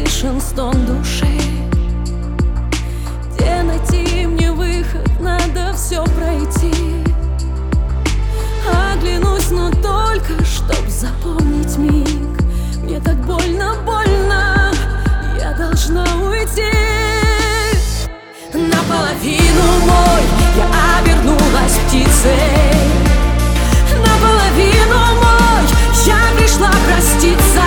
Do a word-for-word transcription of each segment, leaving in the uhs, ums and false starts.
слышен стон души. Где найти мне выход, надо все пройти. Оглянусь, но только чтоб запомнить миг. Мне так больно, больно, я должна уйти. Наполовину мой, я обернулась птицей. Наполовину мой, я пришла проститься.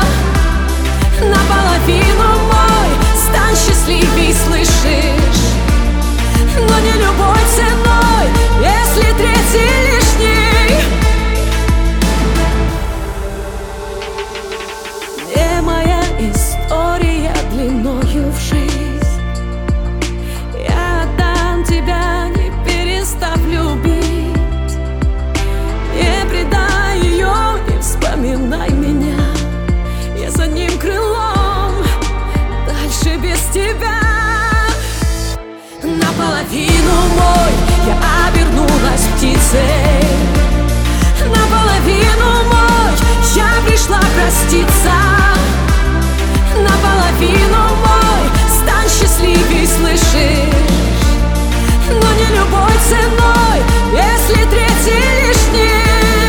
Наполовину мой, стань счастливей, слышишь? Но не любой ценой, если третий лишний. Где моя история длиною в жизнь? Я отдам тебя, не перестав любить. Не предай ее, не вспоминай меня. Я за одним крылом, дальше без тебя. Наполовину мой, я обернулась птицей. Наполовину мой, я пришла проститься. Наполовину мой, стань счастливей, слышишь? Но не любой ценой, если третий лишний.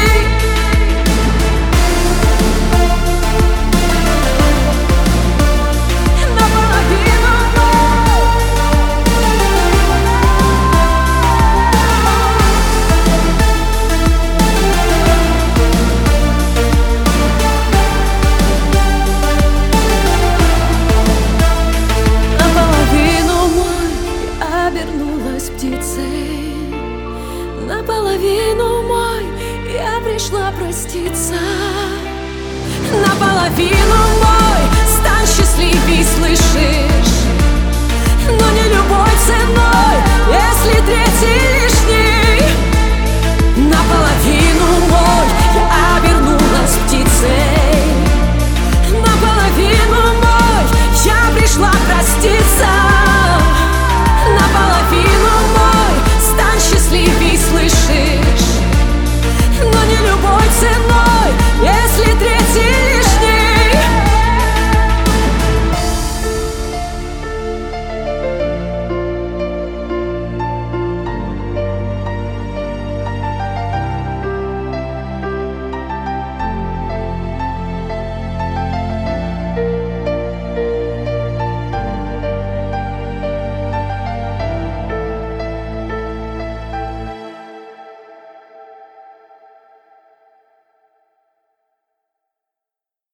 Наполовину мой, я пришла проститься. Наполовину мой, стань счастливей, слышишь? Но не любой ценой.